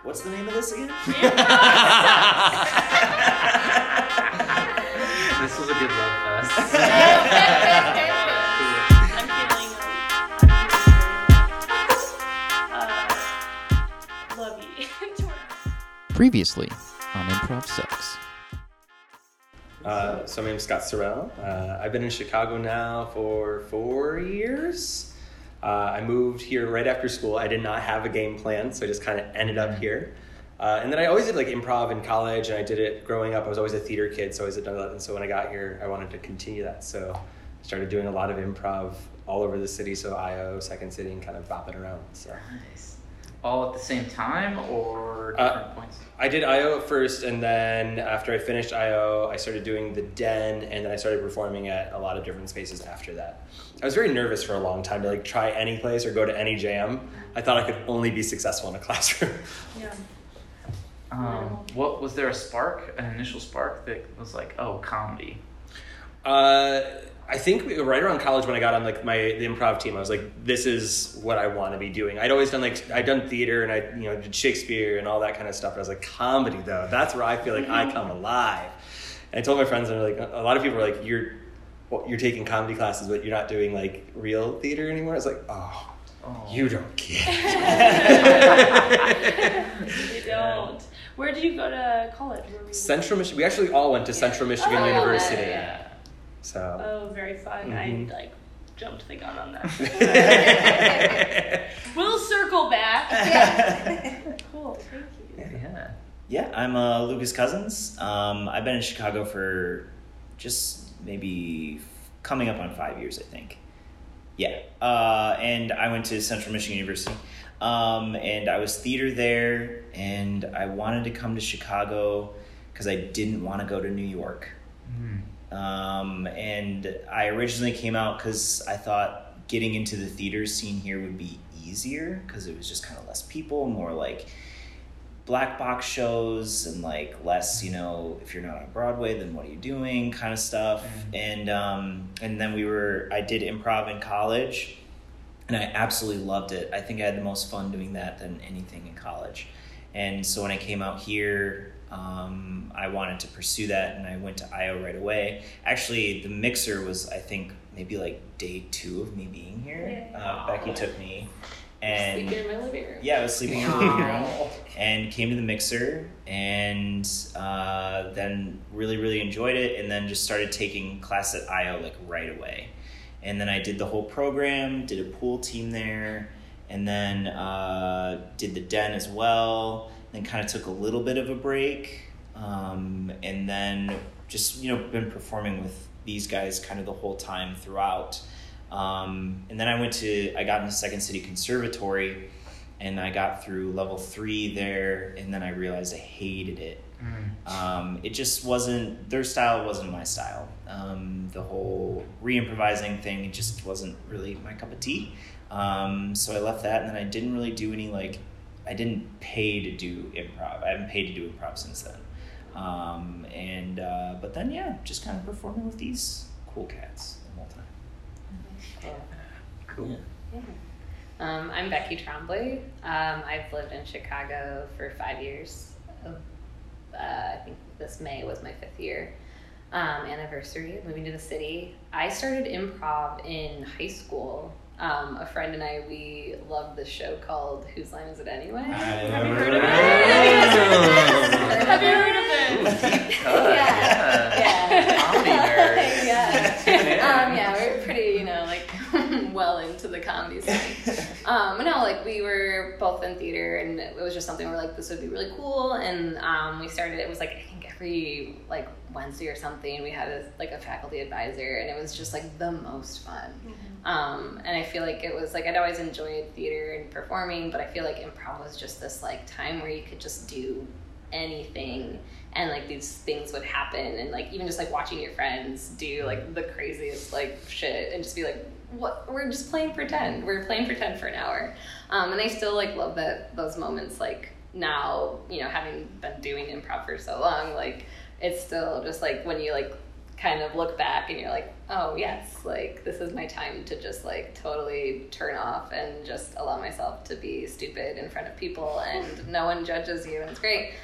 What's the name of this again? This was a good love fest. I'm feeling lovey. Previously on Improv Sucks. So my name's Scott Sorrell. I've been in Chicago now for 4 years. I moved here right after school. I did not have a game plan, so I just kind of ended up here. And then I always did like improv in college, and I did it growing up. I was always a theater kid, so I always did that. And so when I got here, I wanted to continue that. So I started doing a lot of improv all over the city. So IO, Second City, and kind of bopping around. So. Nice. All at the same time or different points? I did IO at first, and then after I finished IO, I started doing the Den, and then I started performing at a lot of different spaces after that. I was very nervous for a long time to like try any place or go to any jam. I thought I could only be successful in a classroom. Yeah. What was there an initial spark that was like, oh, comedy? I think right around college when I got on like the improv team, I was like, this is what I want to be doing. I'd always done I'd done theater and I did Shakespeare and all that kind of stuff. But I was like, comedy though, that's where I feel like I come alive. And I told my friends, and like a lot of people were like, you're taking comedy classes, but you're not doing like real theater anymore. I was like, oh. You don't get it. You don't. Where did you go to college? Central Michigan. We actually all went to Central Michigan University. Yeah. So. Oh, very fun. Mm-hmm. I jumped the gun on that. We'll circle back. Yeah. Cool. Thank you. Yeah. Yeah, I'm Lucas Cousins. I've been in Chicago for just maybe coming up on 5 years, I think. Yeah, and I went to Central Michigan University, and I was theater there, and I wanted to come to Chicago because I didn't want to go to New York. And I originally came out because I thought getting into the theater scene here would be easier because it was just kind of less people, more like black box shows and like less, if you're not on Broadway, then what are you doing kind of stuff. And then I did improv in college and I absolutely loved it. I think I had the most fun doing that than anything in college. And so when I came out here, I wanted to pursue that and I went to IO right away. Actually, the mixer was, I think, maybe like day 2 of me being here. Becky took me. And sleeping in my living room. Yeah, I was sleeping in my living room and came to the mixer and then really, really enjoyed it and then just started taking class at IO like right away. And then I did the whole program, did a pool team there, and then did the Den as well, then kind of took a little bit of a break, and then just, been performing with these guys kind of the whole time throughout. And then I got into Second City Conservatory and I got through level 3 there and then I realized I hated it. It just wasn't, their style wasn't my style. The whole re-improvising thing, it just wasn't really my cup of tea. So I left that and then I didn't really do any I didn't pay to do improv. I haven't paid to do improv since then. But then, just kind of performing with these cool cats the whole time. Cool. Yeah. I'm Becky Trombley. I've lived in Chicago for 5 years. I think this May was my 5th year anniversary of moving to the city. I started improv in high school. A friend and I, we loved this show called Whose Line Is It Anyway? Have you heard of it? Have you heard of it? Yeah. Comedy nerd. Yeah, we were pretty, well into the comedy scene. We were both in theater, and it was just something where this would be really cool. And we started. It was I think every Wednesday or something. We had a faculty advisor, and it was just the most fun. And I feel it was I'd always enjoyed theater and performing, but I feel improv was just this time where you could just do anything. And these things would happen, and even just watching your friends do the craziest shit, and just be what, we're just playing pretend. We're playing pretend for an hour. And I still love those moments now, having been doing improv for so long, it's still just when you kind of look back and you're like, oh yes, like this is my time to just like totally turn off and just allow myself to be stupid in front of people and no one judges you and it's great.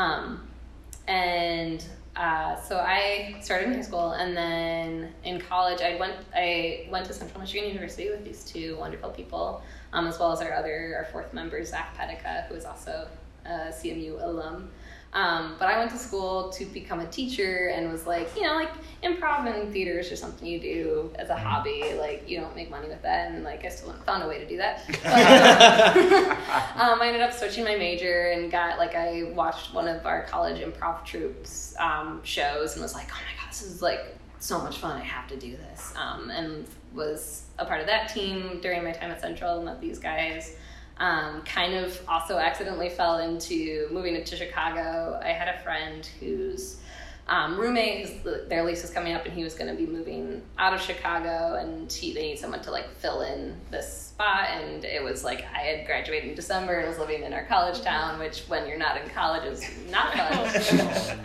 So I started in high school, and then in college I went to Central Michigan University with these two wonderful people, as well as our fourth member, Zach Pedica, who is also a CMU alum. But I went to school to become a teacher and was like, like improv and theater is just something you do as a hobby. Like you don't make money with that, and like I still found a way to do that. But, I ended up switching my major and I watched one of our college improv troops shows and was like, oh my god, this is like so much fun. I have to do this. And was a part of that team during my time at Central and met these guys. Kind of also accidentally fell into moving to Chicago. I had a friend whose roommate, their lease was coming up and he was going to be moving out of Chicago, and they need someone to like fill in this spot. And it was like I had graduated in December and was living in our college town, which when you're not in college is not fun.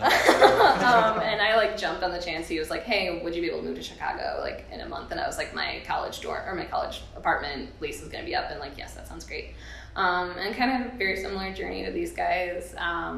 And I like jumped on the chance. He was like, hey, would you be able to move to Chicago like in a month? And I was like, my college apartment lease is going to be up, and like, yes, that sounds great. And kind of a very similar journey to these guys.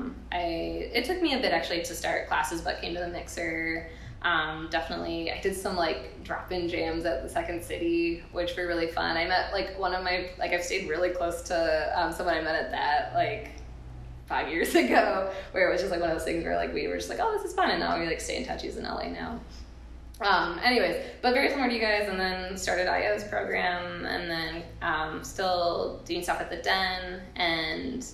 It took me a bit actually to start classes, but came to the Mixer. Definitely, I did some like drop-in jams at the Second City, which were really fun. I met like I've stayed really close to someone I met at that like 5 years ago, where it was just like one of those things where like we were just like, oh, this is fun, and now we like stay in touch. He's in LA now. Anyways, but very similar to you guys, and then started IO's program, and then still doing stuff at the Den, and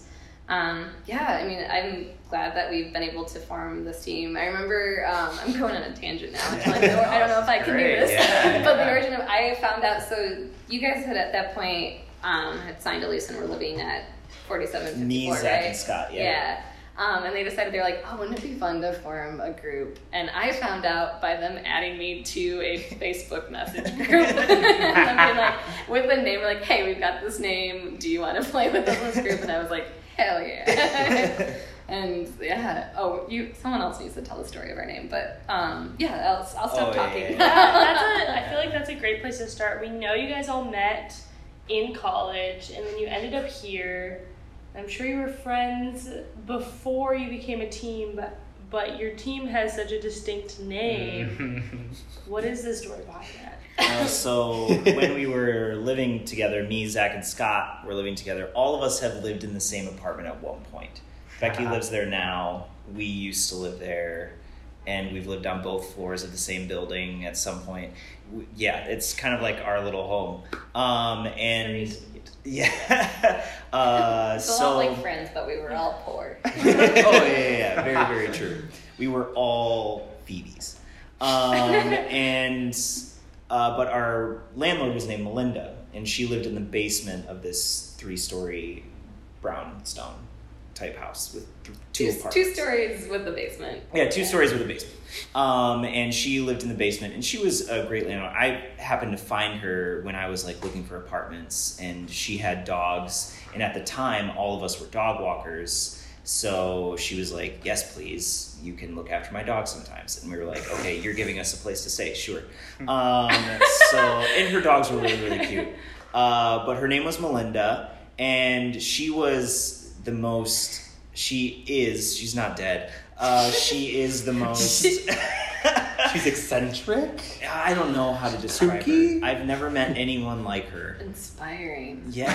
I mean, I'm glad that we've been able to form this team. I remember, I'm going on a tangent now. I don't know if I can do this, but the origin of, I found out, so you guys had at that point had signed a lease and were living at 4754, Me, right? Zach, and Scott, yeah. And they decided, they're like, oh, wouldn't it be fun to form a group? And I found out by them adding me to a Facebook message group. And being like, with the name, like, hey, we've got this name. Do you want to play with us in this group? And I was like, hell yeah. And yeah, someone else needs to tell the story of our name. But I'll stop talking. I feel like that's a great place to start. We know you guys all met in college, and then you ended up here. I'm sure you were friends before you became a team, but your team has such a distinct name. What is the story behind that? So when we were living together, me, Zach, and Scott were living together. All of us have lived in the same apartment at one point. Becky lives there now. We used to live there, and we've lived on both floors of the same building at some point. Yeah, it's kind of like our little home. Yeah. It's a lot like Friends, but we were all poor. Oh, yeah. Very, very true. We were all Phoebes. But our landlord was named Melinda, and she lived in the basement of this 3-story brownstone type house with two apartments. 2 stories with the basement. Yeah, 2 stories with a basement. And she lived in the basement, and she was a great landlord. I happened to find her when I was like looking for apartments, and she had dogs, and at the time all of us were dog walkers, so she was like, yes please, you can look after my dog sometimes. And we were like, okay, you're giving us a place to stay, sure. And her dogs were really, really cute. But her name was Melinda, and she was the most, she's not dead. She is the most... She's eccentric? I don't know how to describe her. I've never met anyone like her. Inspiring. Yeah.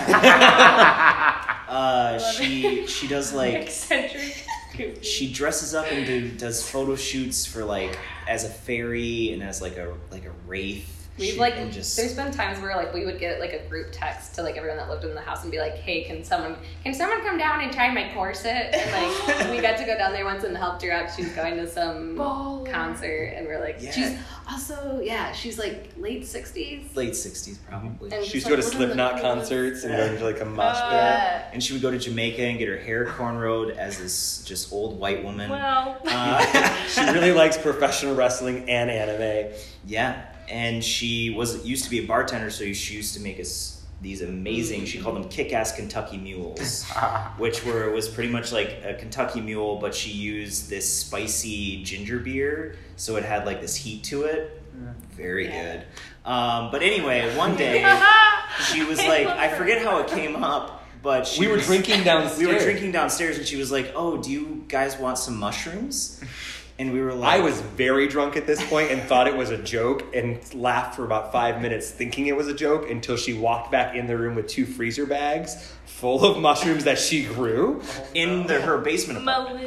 She does like... Eccentric. She dresses up and does photo shoots for like as a fairy and as like a wraith. We've there's been times where like we would get like a group text to like everyone that lived in the house and be like, hey, can someone come down and tie my corset? And like we got to go down there once and helped her out. She was going to some concert, and we're like, she's also she's like late 60s probably. And she used to go to Slipknot concerts and go to like a mosh pit. And she would go to Jamaica and get her hair cornrowed as this just old white woman. Well, she really likes professional wrestling and anime. Yeah. And she used to be a bartender, so she used to make us these amazing, she called them kick-ass Kentucky mules, which was pretty much like a Kentucky mule, but she used this spicy ginger beer, so it had like this heat to it. Very good. But anyway, one day she was like, I forget how it came up, but We were drinking downstairs. And she was like, "Oh, do you guys want some mushrooms?" And we were like, I was very drunk at this point and thought it was a joke and laughed for about 5 minutes thinking it was a joke until she walked back in the room with 2 freezer bags full of mushrooms that she grew in her basement apartment.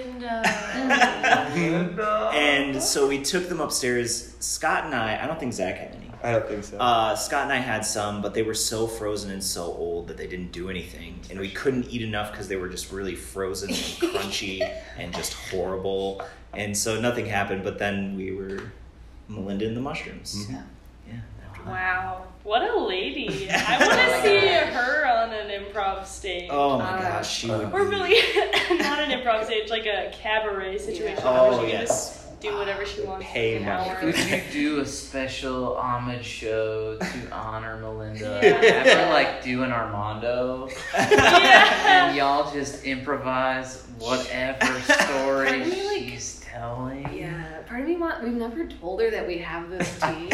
Melinda. And so we took them upstairs. Scott and I don't think Zach had any. I don't think so. Scott and I had some, but they were so frozen and so old that they didn't do anything. And we couldn't eat enough because they were just really frozen and crunchy and just horrible. And so nothing happened, but then we were Melinda and the mushrooms. Mm-hmm. Yeah. After that. Wow, what a lady! I want to see her on an improv stage. Oh my gosh, she would Or be... really, not an improv stage, like a cabaret situation. Oh, where she can yes. just do whatever she wants Pay for an money. hour. Could you do a special homage show to honor Melinda? Yeah. Ever like do an Armando? Yeah. And y'all just improvise whatever story Can we, like- she's telling? Yeah, part of me we've never told her that we have this tea.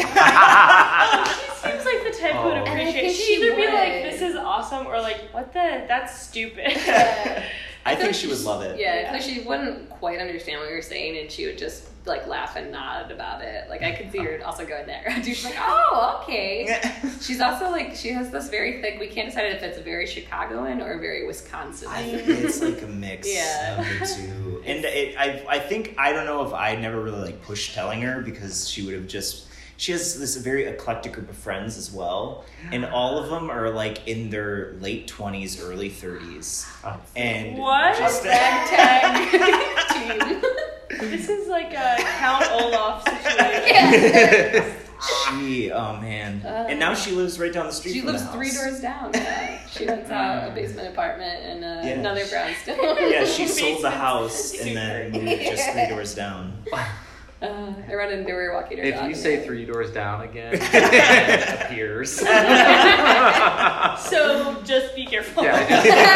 She seems like the type who would Oh. And I appreciate. think She'd she either be would. like, "This is awesome," or like, "What the? That's stupid." I think she would love it. Yeah, because she wouldn't quite understand what we were saying, and she would just like laugh and nod about it. Like I could see her also going there. She's like, "Oh, okay." She's also like, she has this very thick. We can't decide if it's very Chicagoan or very Wisconsin. I think it's like a mix Yeah. of the two. And I think, I don't know if I never really like pushed telling her because she would have just, she has this very eclectic group of friends as well. And all of them are like in their late 20s, early 30s. And What? just- Ragtag team. This is like a Count Olaf situation. Yeah. oh man. And now she lives right down the street She from lives the house. 3 doors down. Yeah. She rents out a basement apartment in Yeah. another brownstone. Yeah, she sold the Basement's house and then moved just 3 doors down. I run into her walking her If dog. you and say they're- 3 doors down again, it appears. So just be careful. Yeah,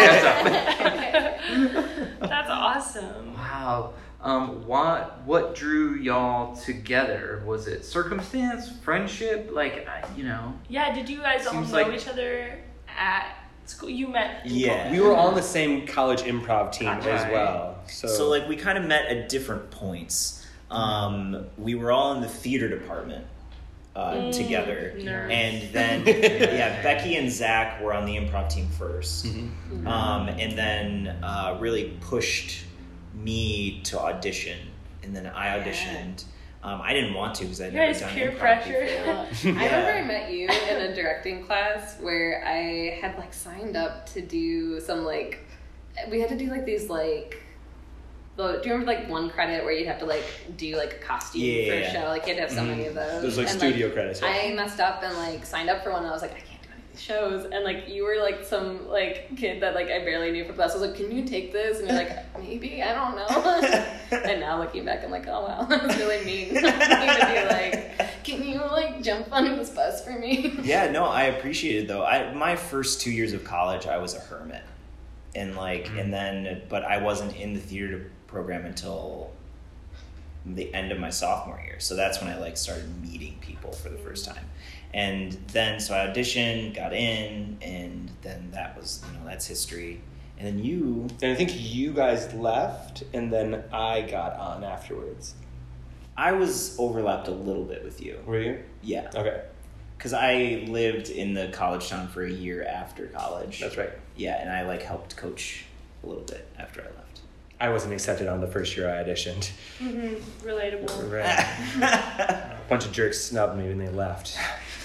That's awesome. Wow. What drew y'all together? Was it circumstance, friendship? Like, Yeah, did you guys all Seems know like- each other at school? You met in Yeah. We were on the same college improv team as Right. well. So like we kind of met at different points. We were all in the theater department together. Nerds. And then, Becky and Zach were on the improv team first. And then really pushed me to audition. And then I auditioned. I didn't want to because I'd You never guys done peer improv pressure. before. I remember I met you in a directing class where I had like signed up to do some like, we had to do like these like, do you remember like one credit where you'd have to like do like a costume for a Yeah. show? Like you had to have so many of those. There's like And, studio credits. Yeah. I messed up and like signed up for one and I was like, I can't do any of these shows. And like you were like some like kid that like I barely knew from class. I was like, can you take this? And you're like, maybe, I don't know. And now looking back, I'm like, oh wow, that's really mean. To be like, can you like jump on this bus for me? Yeah, no, I appreciate it though. My first 2 years of college, I was a hermit. And like, and then, but I wasn't in the theater program until the end of my sophomore year. So that's when I like started meeting people for the first time. And then, so I auditioned, got in, and then that was, that's history. And then you, And I think you guys left, and then I got on afterwards. I was overlapped a little bit with you. Were you? Yeah. Okay, Because I lived in the college town for a year after college. that's right. Yeah, and I like helped coach a little bit after I left. I wasn't accepted on the first year I auditioned. Relatable. Right. A bunch of jerks snubbed me when they left.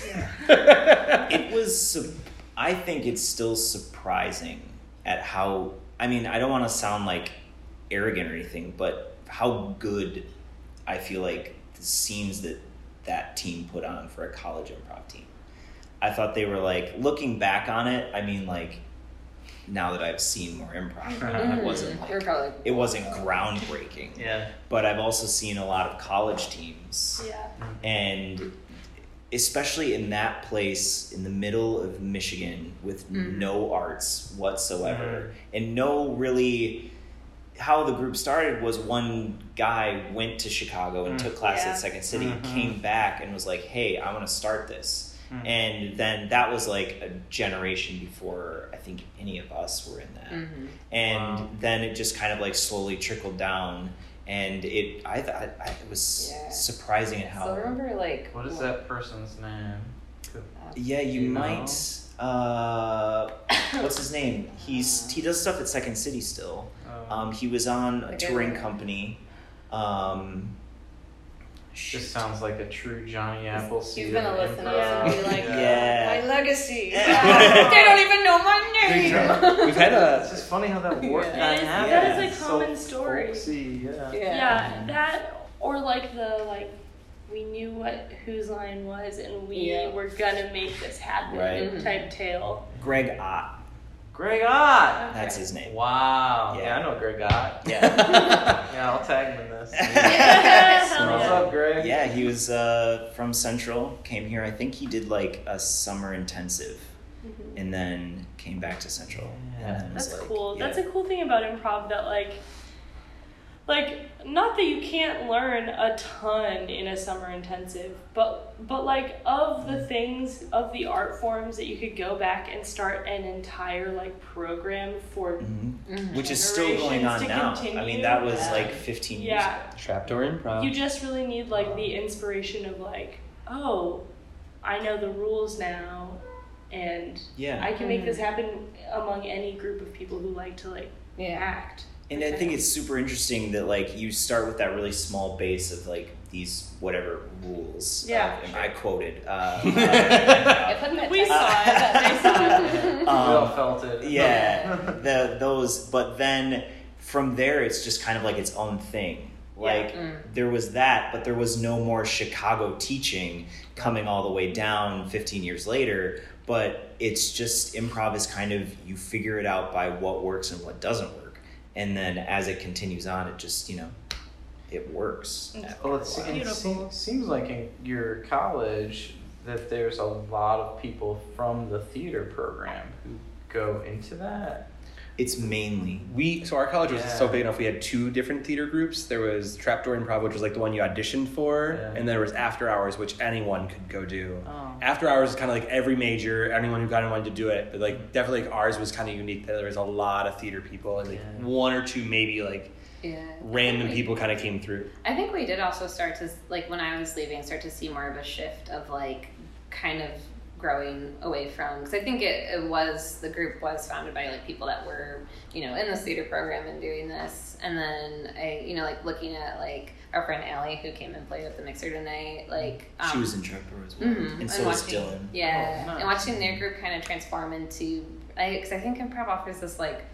It was, I think it's still surprising at how, I don't want to sound like arrogant or anything, but how good I feel like the scenes that team put on for a college improv team. I thought they were like, looking back on it, now that I've seen more improv, it wasn't We're like, probably it wasn't groundbreaking. Yeah. But I've also seen a lot of college teams, Yeah. and especially in that place in the middle of Michigan with no arts whatsoever and no really. How the group started was one guy went to Chicago and took class at Second City, came back and was like, hey, I want to start this. And then that was like a generation before I think any of us were in that. And then it just kind of like slowly trickled down. And I thought it was surprising at how. So remember, like, what is that person's name? Yeah, you might. What's his name? He does stuff at Second City still. He was on a touring company. This sounds like a true Johnny Appleseed. He's gonna listen to improv. us and be like, Yeah. my legacy. They don't even know my name. We've had It's just funny how that worked. That is a common story. Folksy, Yeah, that or like we knew what whose line was and we were gonna make this happen type tale. Greg Ott. Greg Ott. That's his name. Wow. Yeah. Yeah, I know Greg Ott. Yeah. Yeah, I'll tag him in this. Hell What's yeah. up, Greg? Yeah, he was from Central, came here. I think he did like a summer intensive and then came back to Central. Yeah. And then was That's like, cool. yeah. That's a cool thing about improv that like not that you can't learn a ton in a summer intensive, but like of the things of the art forms that you could go back and start an entire like program for Which is still going on generations to now. continue. I mean, that was like 15 years ago. Trapdoor Improv. You just really need like the inspiration of like, oh, I know the rules now and I can make this happen among any group of people who like to like act. And I think it's super interesting that like you start with that really small base of like these whatever rules. Yeah. And I quoted. We saw it. They saw it. We all felt it. Yeah, those. But then from there, it's just kind of like its own thing. Like there was that, but there was no more Chicago teaching coming all the way down 15 years later. But it's just improv is kind of you figure it out by what works and what doesn't work. And then as it continues on, it just, it works. Well, it seems like in your college that there's a lot of people from the theater program who go into that. It's mainly. So our college was so big enough, we had two different theater groups. There was Trapdoor Improv, which was like the one you auditioned for, and there was After Hours, which anyone could go do. After Hours is kind of like every major, anyone who got in wanted to do it, but like definitely like ours was kind of unique that there was a lot of theater people and like one or two maybe like random people kind of came through. I think we did also start to, like when I was leaving, start to see more of a shift of like kind of growing away from, because I think the group was founded by like people that were in the theater program and doing this, and then I like looking at like our friend Allie who came and played at the Mixer tonight, like she was in Trapdoor as well, and so was Dylan. Yeah, and watching their group kind of transform into, because I think improv offers this like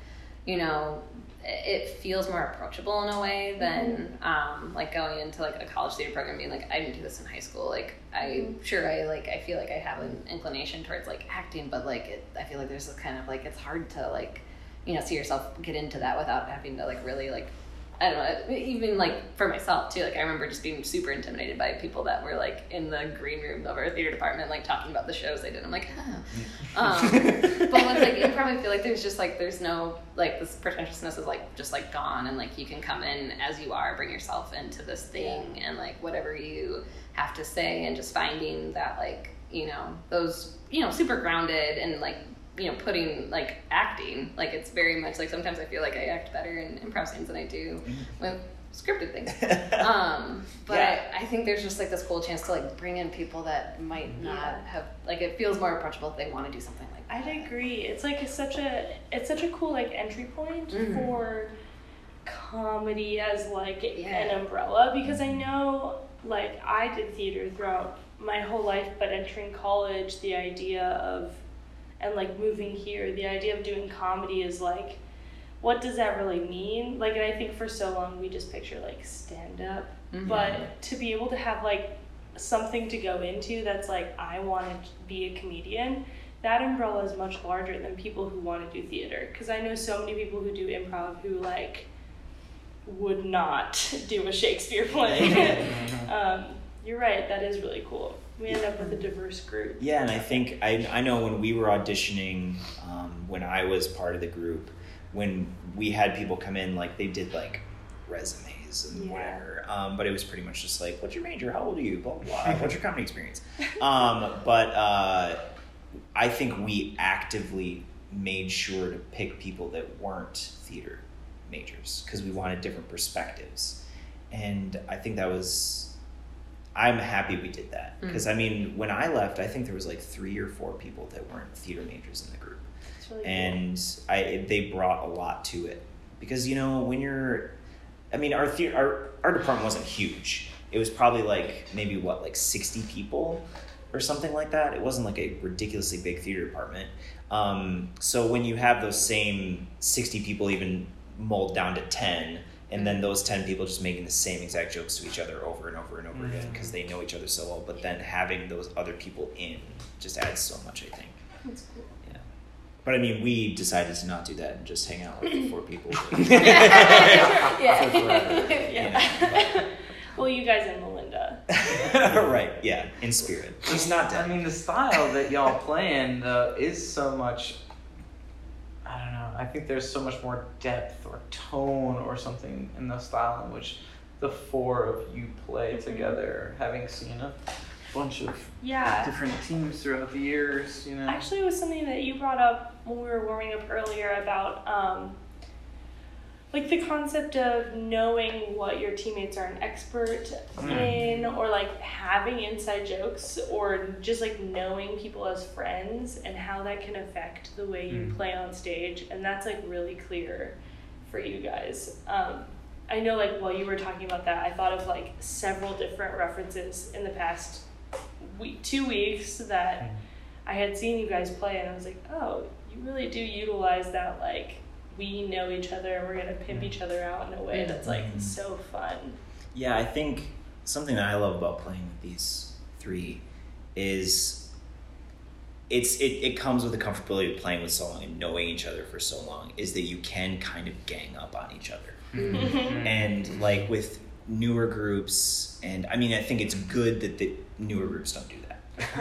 it feels more approachable in a way than like going into like a college theater program being like, I didn't do this in high school. Like I feel like I have an inclination towards like acting, but like I feel like there's this kind of like, it's hard to like, see yourself get into that without having to like really like, I don't know, even like for myself too, like I remember just being super intimidated by people that were like in the green room of our theater department, like talking about the shows they did. I'm like, but with like improv, I feel like there's just like, there's no, like this pretentiousness is like just like gone, and like you can come in as you are, bring yourself into this thing and like whatever you have to say, and just finding that like, those, super grounded and like, putting like acting, like it's very much like sometimes I feel like I act better in improv scenes than I do with scripted things. But I think there's just like this cool chance to like bring in people that might not have, like it feels more approachable if they want to do something like that. I'd agree. It's like it's such a cool like entry point for comedy as like an umbrella, because I know like I did theater throughout my whole life, but entering college, the idea of and like moving here, the idea of doing comedy is like, what does that really mean? Like, and I think for so long we just picture like stand up, but to be able to have like something to go into that's like, I want to be a comedian, that umbrella is much larger than people who want to do theater. Because I know so many people who do improv who like would not do a Shakespeare play. You're right, that is really cool. We end up with a diverse group. Yeah, and I think I know when we were auditioning, when I was part of the group, when we had people come in, like they did like resumes and whatever, but it was pretty much just like, what's your major? How old are you? Blah blah blah. What's your comedy experience? But I think we actively made sure to pick people that weren't theater majors because we wanted different perspectives, and I think that was. I'm happy we did that because I mean, when I left, I think there was like 3 or 4 people that weren't theater majors in the group, Really and cool. They brought a lot to it because when you're, I mean, our department wasn't huge. It was probably like maybe 60 people or something like that. It wasn't like a ridiculously big theater department. So when you have those same 60 people even mold down to 10. And then those 10 people just making the same exact jokes to each other over and over and over again because they know each other so well. But then having those other people in just adds so much, I think. That's cool. Yeah. But I mean, we decided to not do that and just hang out with the 4 people. Yeah. Well, you guys and Melinda. Right, yeah, in spirit. He's not dead. I mean, the style that y'all play in is so much. I don't know. I think there's so much more depth or tone or something in the style in which the 4 of you play together. Having seen a bunch of different teams throughout the years, Actually, it was something that you brought up when we were warming up earlier about like the concept of knowing what your teammates are an expert in, or like having inside jokes, or just like knowing people as friends and how that can affect the way you play on stage. And that's like really clear for you guys. I know like while you were talking about that, I thought of like several different references in the past 2 weeks that I had seen you guys play, and I was like, oh, you really do utilize that, like, we know each other and we're going to pimp each other out in a way that's like so fun. Yeah, I think something that I love about playing with these 3 is it comes with the comfortability of playing with so long and knowing each other for so long, is that you can kind of gang up on each other. And like with newer groups, and I mean, I think it's good that the newer groups don't do that.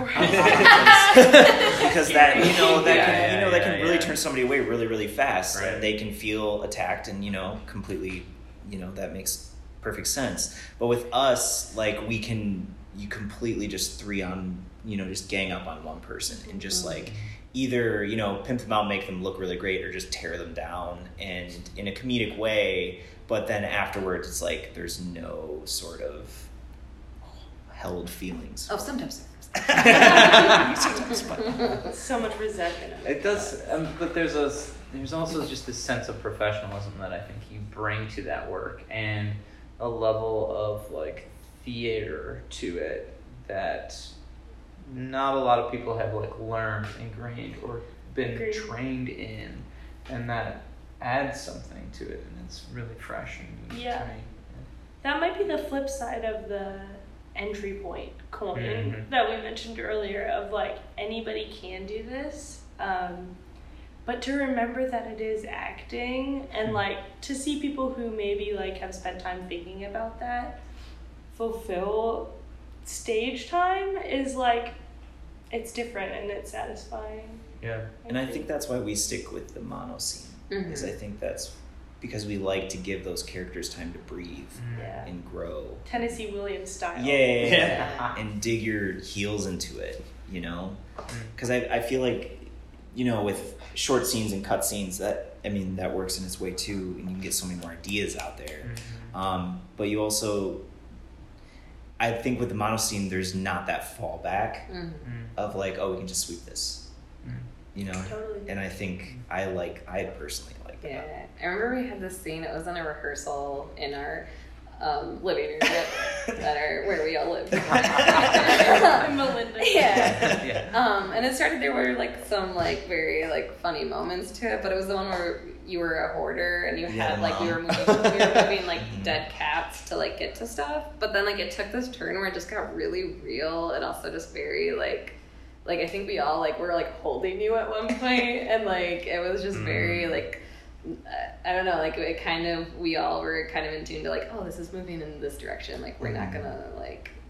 because that can really turn somebody away really, really fast. Right. And they can feel attacked and completely, that makes perfect sense. But with us, like you completely just just gang up on one person and just like either pimp them out, make them look really great, or just tear them down, and in a comedic way. But then afterwards, it's like there's no sort of held feelings. Oh, sometimes. So much resentment. It does, but there's also just this sense of professionalism that I think you bring to that work, and a level of like theater to it that not a lot of people have like learned, ingrained, or been trained in, and that adds something to it, and it's really fresh and unique to me. That might be the flip side of the entry point coin that we mentioned earlier, of like anybody can do this, but to remember that it is acting, and like to see people who maybe like have spent time thinking about that fulfill stage time is like, it's different and it's satisfying. And I think that's why we stick with the mono scene, is I think that's because we like to give those characters time to breathe and grow. Tennessee Williams style. Yeah. And dig your heels into it, Because I feel like, with short scenes and cut scenes, that works in its way too, and you can get so many more ideas out there. But you also, I think with the mono scene, there's not that fallback of like, oh, we can just sweep this, Totally. And I think I personally like that. Yeah, I remember we had this scene. It was in a rehearsal in our living room where we all lived. Melinda. Yeah. And it started. There were like some like very like funny moments to it, but it was the one where you were a hoarder and you had like we were moving like dead cats to like get to stuff. But then like it took this turn where it just got really real, and also just very like I think we all like were like holding you at one point, and like it was just very like. I don't know, like we all were kind of in tune to like, oh, this is moving in this direction, like we're not gonna like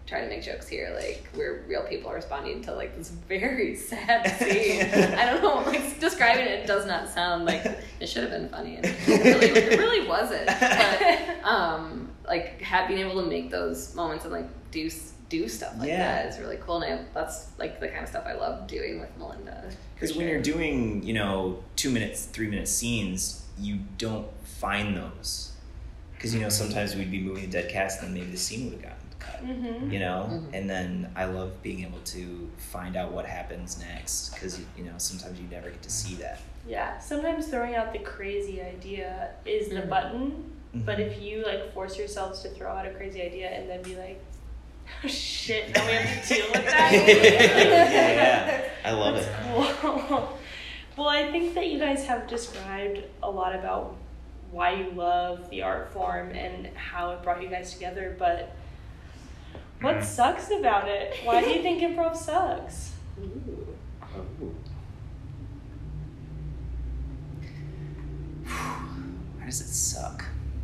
try to make jokes here, like where real people are responding to like this very sad scene. I don't know, like describing it does not sound like it should have been funny, and it really wasn't. But like being able to make those moments and like do stuff like that is really cool, and that's like the kind of stuff I love doing with Melinda. Because when you're doing 2 minutes, 3 minute scenes, you don't find those. Because sometimes we'd be moving a dead cast, and then maybe the scene would have gotten cut. And then I love being able to find out what happens next, because sometimes you never get to see that. Yeah, sometimes throwing out the crazy idea is the button, but if you like force yourselves to throw out a crazy idea and then be like, oh shit, now we have to deal with that. Yeah, I love it. Cool. Well, I think that you guys have described a lot about why you love the art form and how it brought you guys together, but what sucks about it? Why do you think improv sucks? Why does it suck?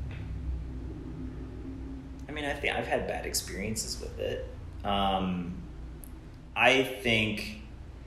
I mean, I think I've had bad experiences with it. I think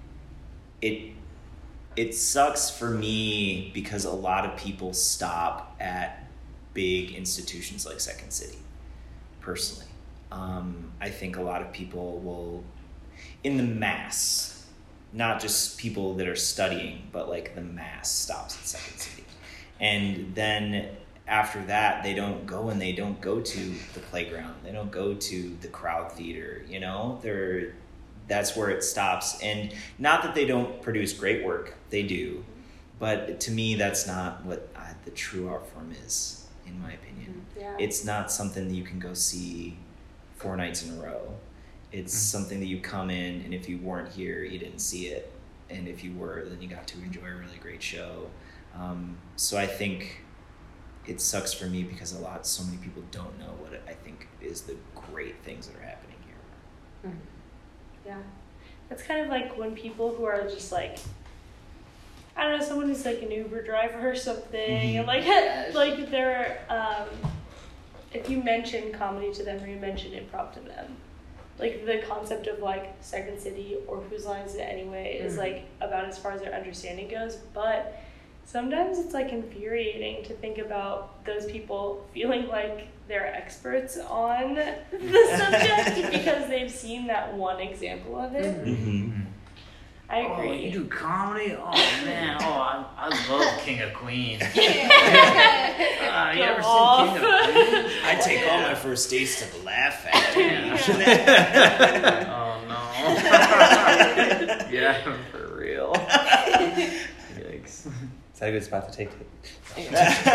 it sucks for me because a lot of people stop at big institutions like Second City, personally. I think a lot of people will, in the mass, not just people that are studying, but like the mass stops at Second City. And then after that, they don't go to the playground. They don't go to the crowd theater, that's where it stops. And not that they don't produce great work, they do. But to me, that's not what the true art form is, in my opinion. Yeah. It's not something that you can go see 4 nights in a row. It's something that you come in, and if you weren't here, you didn't see it. And if you were, then you got to enjoy a really great show. So I think it sucks for me because so many people don't know what I think is the great things that are happening here. Yeah. It's kind of like when people who are just like, I don't know, someone who's like an Uber driver or something, and like they're, if you mention comedy to them or you mention improv to them, like the concept of like Second City or Whose Line Is It Anyway is like about as far as their understanding goes, but sometimes it's like infuriating to think about those people feeling like they're experts on the subject because they've seen that one example of it. I agree. Oh, you do comedy? Oh man! Oh, I love King of Queens. You ever seen King of Queens? I take all my first dates to the Laugh Factory. Oh no! Yeah, for real. Yikes! Is that a good spot to take it?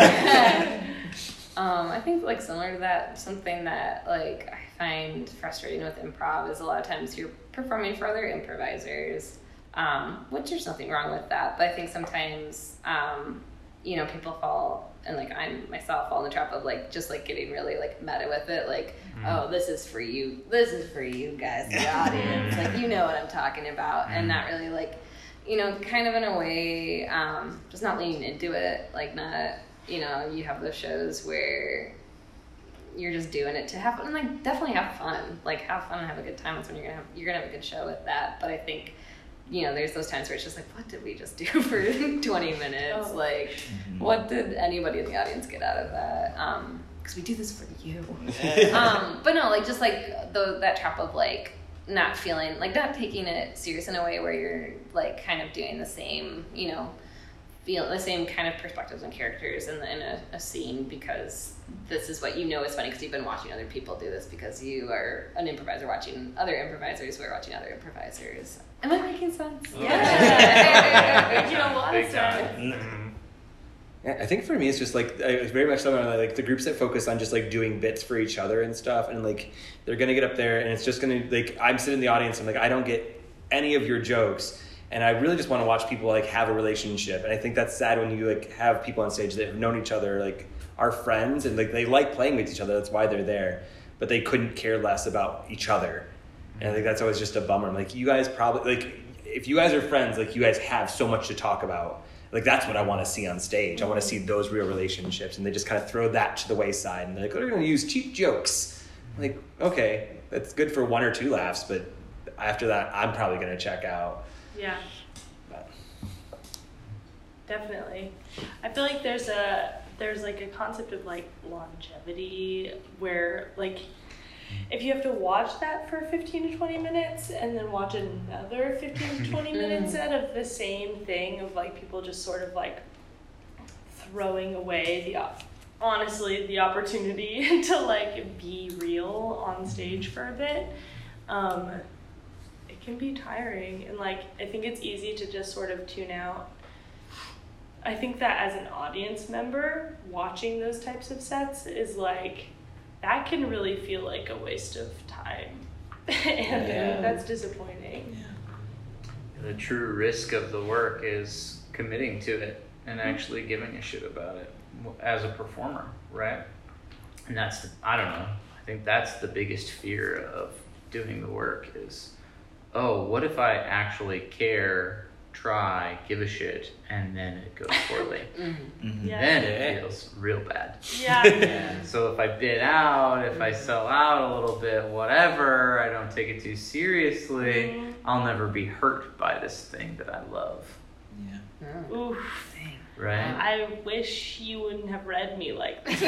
I think like similar to that, something that like I find frustrating with improv is a lot of times you're performing for other improvisers, which there's nothing wrong with that. But I think sometimes, people fall, and like I myself fall in the trap of like just like getting really like meta with it, like oh, this is for you guys, the audience, like you know what I'm talking about, and not really like kind of in a way just not leaning into it, like not. You have those shows where you're just doing it to have fun, and like definitely have fun. Like have fun and have a good time. That's when you're gonna have a good show with that. But I think, there's those times where it's just like, what did we just do for 20 minutes? Oh. Like, what did anybody in the audience get out of that? Because we do this for you. But no, like just like that trap of like not feeling like not taking it serious in a way where you're like kind of doing the same, feel the same kind of perspectives and characters in a scene because this is what is funny because you've been watching other people do this because you are an improviser watching other improvisers who are watching other improvisers. Am I making sense? Yeah. Making a lot of sense. Yeah, I think for me it's just like it's very much something like the groups that focus on just like doing bits for each other and stuff, and like they're gonna get up there and it's just gonna like I'm sitting in the audience and like I don't get any of your jokes. And I really just want to watch people like have a relationship. And I think that's sad when you like have people on stage that have known each other, like are friends and like they like playing with each other. That's why they're there. But they couldn't care less about each other. And I think that's always just a bummer. I'm like, you guys probably like if you guys are friends, like you guys have so much to talk about. Like that's what I want to see on stage. I want to see those real relationships. And they just kind of throw that to the wayside and they're like, we're gonna use cheap jokes. Like, okay. it's good for 1 or 2 laughs, but after that, I'm probably going to check out. Yeah. But Definitely. I feel like there's like a concept of like longevity where like if you have to watch that for 15 to 20 minutes and then watch another 15 to 20 minutes out of the same thing of like people just sort of like throwing away the opportunity to like be real on stage for a bit, it can be tiring, and like I think it's easy to just sort of tune out. I think that as an audience member, watching those types of sets is like, that can really feel like a waste of time. And that's disappointing. The true risk of the work is committing to it and actually giving a shit about it as a performer, right? And that's, I don't know, I think that's the biggest fear of doing the work is, oh, what if I actually care, try, give a shit, and then it goes poorly? Yeah. Then it feels real bad. Yeah. And so if I bid out, if I sell out a little bit, whatever, I don't take it too seriously, I'll never be hurt by this thing that I love. Yeah. Oof. Right? I wish you wouldn't have read me like that.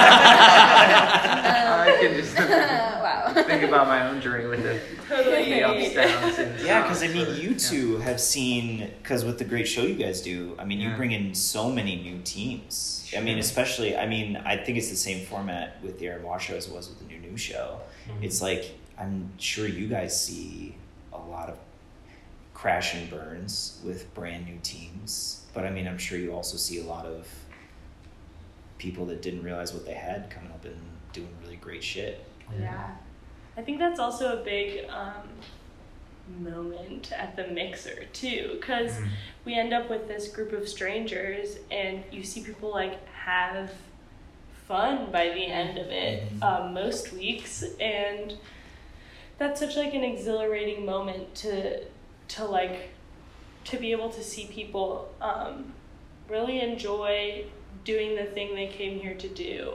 I can just Wow. think about my own journey with it. The ups, downs, and Yeah, because I downs, mean, but, you two have seen, because with the great show you guys do, I mean, you Yeah. bring in so many new teams. I mean, Sure. especially, I mean, I think it's the same format with the Aaron Wash show as it was with the new show. It's like, I'm sure you guys see a lot of crash and burns with brand new teams. But I mean, I'm sure you also see a lot of people that didn't realize what they had coming up and doing really great shit. Yeah. I think that's also a big moment at the mixer too, because we end up with this group of strangers and you see people like have fun by the end of it most weeks, and that's such like an exhilarating moment to be able to see people really enjoy doing the thing they came here to do.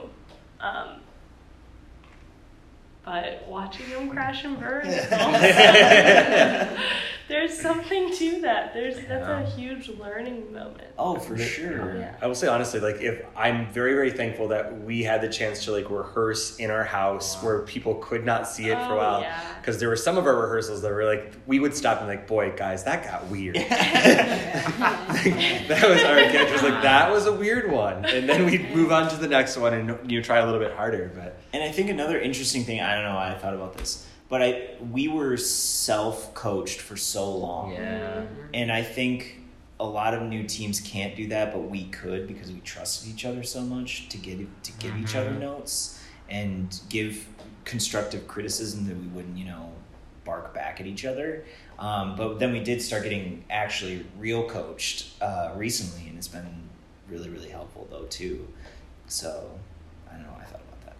But watching them crash and burn is also, there's something to that. That's a huge learning moment. Oh, for sure. Yeah. I will say honestly, like if I'm very, very thankful that we had the chance to like rehearse in our house where people could not see it for a while. Yeah. Because there were some of our rehearsals that were like, we would stop and like, boy, guys, that got weird. That was our characters like, that was a weird one. And then we'd move on to the next one and you try a little bit harder. But And I think another interesting thing, I don't know why I thought about this, but we were self-coached for so long. Yeah. And I think a lot of new teams can't do that, but we could because we trusted each other so much to give each other notes and give constructive criticism that we wouldn't, bark back at each other. But then we did start getting actually real coached recently, and it's been really, really helpful though too. So I don't know. I thought about that.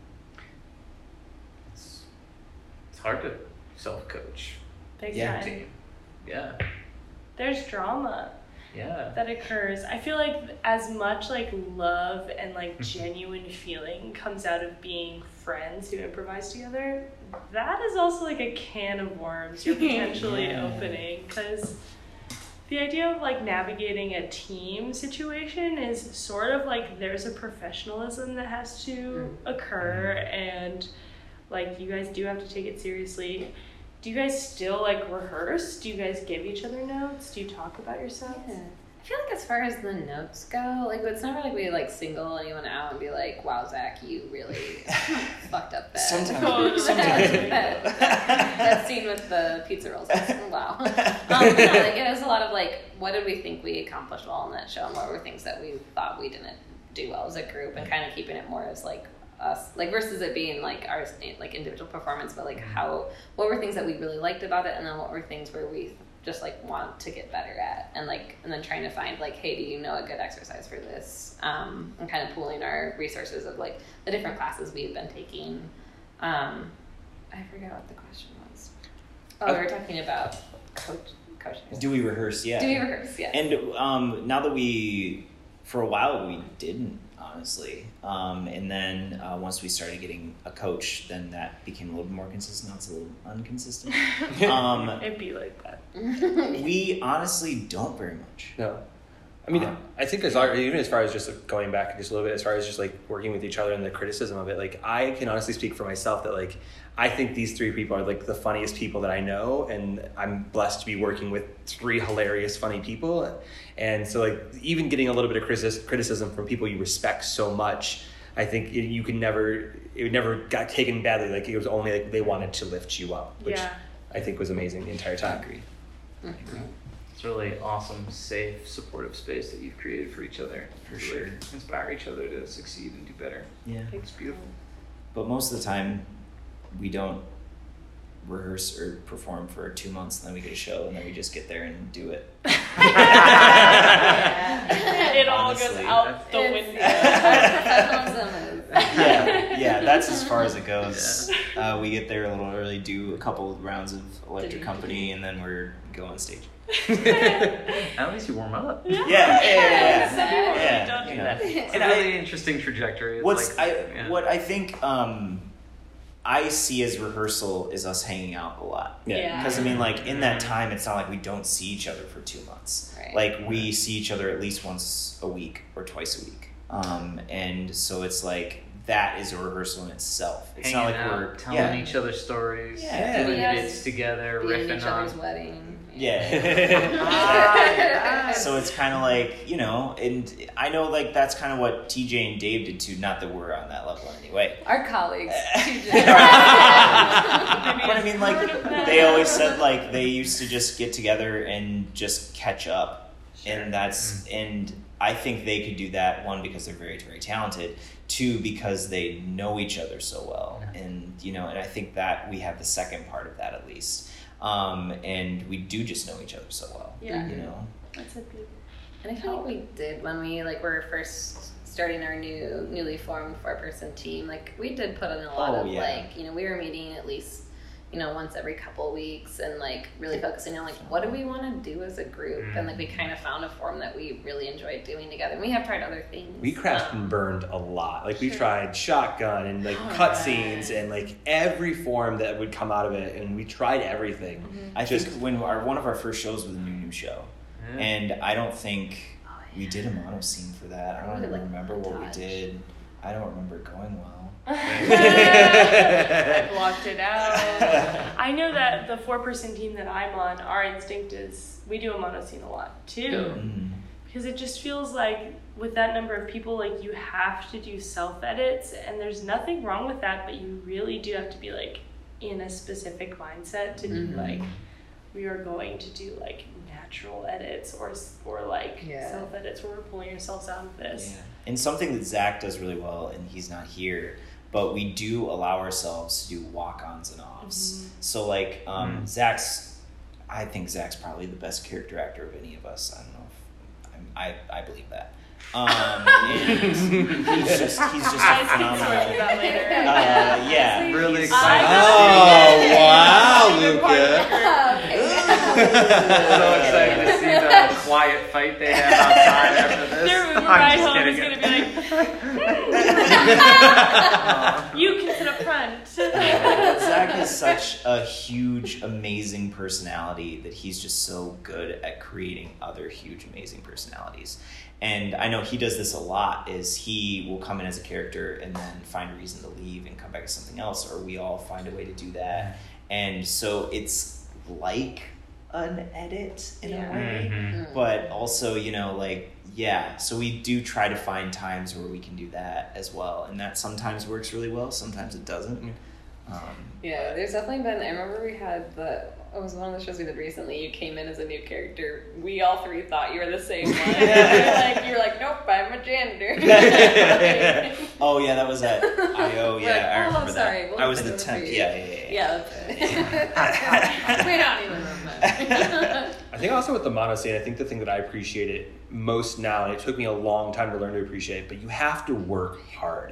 It's hard to self-coach. Big Yeah. time. Team. Yeah. There's drama Yeah. that occurs. I feel like as much like love and like genuine feeling comes out of being friends who improvise together, that is also like a can of worms you're potentially opening, because the idea of like navigating a team situation is sort of like there's a professionalism that has to occur, and like you guys do have to take it seriously. Do you guys still like rehearse? Do you guys give each other notes? Do you talk about yourselves? Yeah. I feel like as far as the notes go, like it's never like we like single anyone out and be like, "Wow, Zach, you really fucked up that." Sometimes. that scene with the pizza rolls. Wow. No, like it was a lot of like, what did we think we accomplished well in that show, and what were things that we thought we didn't do well as a group, and kind of keeping it more as like us, like versus it being like our like individual performance, but like what were things that we really liked about it, and then what were things where we just like want to get better at, and then trying to find like, hey, do you know a good exercise for this, and kind of pooling our resources of like the different classes we've been taking. I forget what the question was. We were talking about coaching. Do we rehearse? Yeah. Do we rehearse? Yes. And now that for a while we didn't. honestly. And then once we started getting a coach, then that became a little bit more consistent. Now it's a little inconsistent. It'd be like that. We honestly don't very much. No. I mean, I think even as far as just going back just a little bit, as far as just like working with each other and the criticism of it, like I can honestly speak for myself that like I think these three people are like the funniest people that I know, and I'm blessed to be working with three hilarious, funny people. And so like even getting a little bit of criticism from people you respect so much, I think it would never got taken badly. Like it was only like they wanted to lift you up, which I think was amazing the entire time. I agree. It's really awesome, safe, supportive space that you've created for each other. For sure. Inspire each other to succeed and do better. Yeah. It's beautiful. But most of the time, we don't rehearse or perform for 2 months, and then we get a show, and then we just get there and do it. It all goes Honestly, out the window. Yeah, that's as far as it goes. We get there a little early, do a couple rounds of Electric Company, and then we're go on stage. At least you warm up. Yeah. Yeah. Don't do You know. that. It's a really interesting trajectory. It's What I think I see as rehearsal is us hanging out a lot. Yeah. Because I mean, like in that time, it's not like we don't see each other for 2 months. Right. Like we see each other at least once a week or twice a week. And so it's like that is a rehearsal in itself. It's hanging not like out, we're telling each other stories, Yeah. doing Yes. bits together, Being riffing each other's on. wedding. Yeah. So it's kind of like, you know, and I know like that's kind of what TJ and Dave did too. Not that we're on that level anyway. Our colleagues. But I mean, like they always said, like they used to just get together and just catch up, and and I think they could do that. One, because they're very, very talented. Two, because they know each other so well, and you know, and I think that we have the second part of that at least. And we do just know each other so well. Yeah. You know. That's a big. And I feel like we did when we were first starting our newly formed 4-person team. Like we did put in a lot of like, you know, we were meeting at least, you know, once every couple weeks and like really focusing on like what do we want to do as a group, and like we kind of found a form that we really enjoyed doing together. And we have tried other things. We crashed and burned a lot. Like we tried shotgun and like cut scenes and like every form that would come out of it, and we tried everything. I think when one of our first shows was a new show, and I don't think we did a mono scene for that. I don't even remember what we did. I don't remember it going well. I blocked it out. I know that the 4-person team that I'm on, our instinct is we do a mono scene a lot too. Because it just feels like with that number of people, like you have to do self edits, and there's nothing wrong with that, but you really do have to be like in a specific mindset to be like, we are going to do like natural edits or like self edits where we're pulling ourselves out of this. Yeah. And something that Zach does really well, and he's not here, but we do allow ourselves to do walk-ons and offs. So like I think Zach's probably the best character actor of any of us. I don't know if I believe that. And he's just a phenomenal. Yeah. Really excited. Wow, Luca. So excited to see the quiet fight they have outside after this. Their Uber I'm ride just home is kidding. going to be like, you can sit up front. Zach is such a huge, amazing personality that he's just so good at creating other huge, amazing personalities. And I know he does this a lot, is he will come in as a character and then find a reason to leave and come back as something else, or we all find a way to do that. And so it's like an edit in a way, but also, you know, like, so we do try to find times where we can do that as well, and that sometimes works really well, sometimes it doesn't. There's definitely been, I remember it was one of the shows we did recently, you came in as a new character, we all three thought you were the same one. you were like, nope, I'm a janitor. Oh yeah, that was at I.O. Yeah, like, I remember sorry, that. we'll I was put the it temp. for you. Yeah. That's it. We don't even remember. I think also with the mono scene, I think the thing that I appreciate it most now, and it took me a long time to learn to appreciate, but you have to work hard.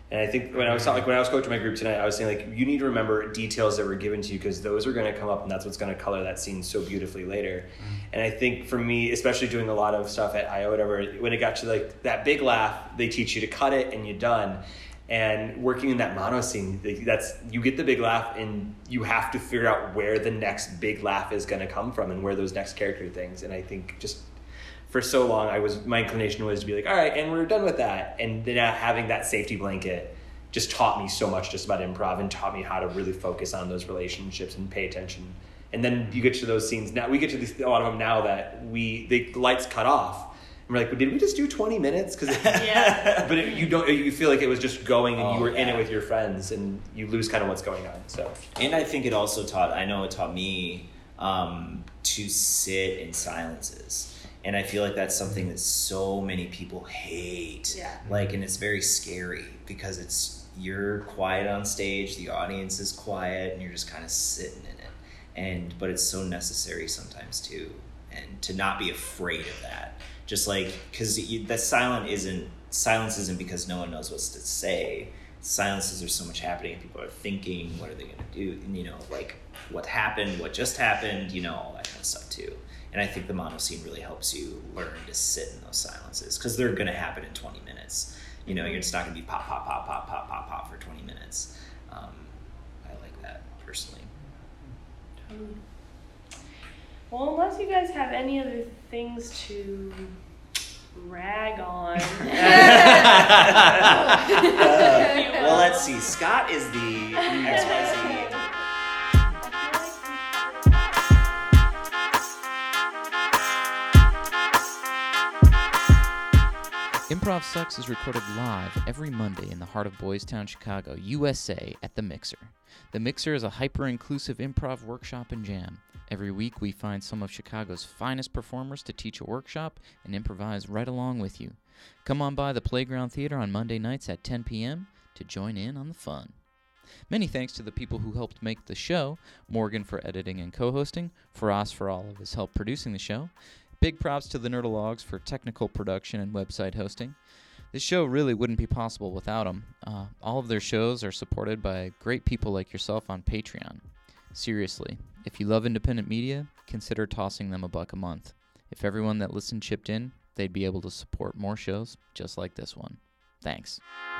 And I think when I was coaching my group tonight, I was saying like you need to remember details that were given to you because those are going to come up and that's what's going to color that scene so beautifully later. And I think for me, especially doing a lot of stuff at IO, whatever, when it got to like that big laugh, they teach you to cut it and you're done. And working in that mono scene, that's you get the big laugh and you have to figure out where the next big laugh is going to come from and where those next character things. And I think just for so long, my inclination was to be like, all right, and we're done with that. And then having that safety blanket just taught me so much just about improv and taught me how to really focus on those relationships and pay attention. And then you get to those scenes. Now we get to a lot of them now that the lights cut off. And we're like, well, did we just do 20 minutes? Because but you feel like it was just going and you were in it with your friends and you lose kind of what's going on. So. And I think it also taught me to sit in silences. And I feel like that's something that so many people hate. Yeah. Like, and it's very scary because you're quiet on stage, the audience is quiet, and you're just kind of sitting in it. But it's so necessary sometimes too, and to not be afraid of that. Just like, because that silence isn't because no one knows what to say. Silences are so much happening, and people are thinking, what are they going to do? And, like what happened, what just happened, all that kind of stuff too. And I think the mono scene really helps you learn to sit in those silences because they're going to happen in 20 minutes. You're just not going to be pop, pop, pop, pop, pop, pop, pop for 20 minutes. I like that personally. Well, unless you guys have any other things to rag on. Well, let's see. Scott is the XYZ. Improv Sucks is recorded live every Monday in the heart of Boys Town, Chicago, USA, at The Mixer. The Mixer is a hyper-inclusive improv workshop and jam. Every week we find some of Chicago's finest performers to teach a workshop and improvise right along with you. Come on by the Playground Theater on Monday nights at 10 p.m. to join in on the fun. Many thanks to the people who helped make the show, Morgan for editing and co-hosting, Faraz for all of his help producing the show. Big props to the Nerdologues for technical production and website hosting. This show really wouldn't be possible without them. All of their shows are supported by great people like yourself on Patreon. Seriously, if you love independent media, consider tossing them $1 a month. If everyone that listened chipped in, they'd be able to support more shows just like this one. Thanks.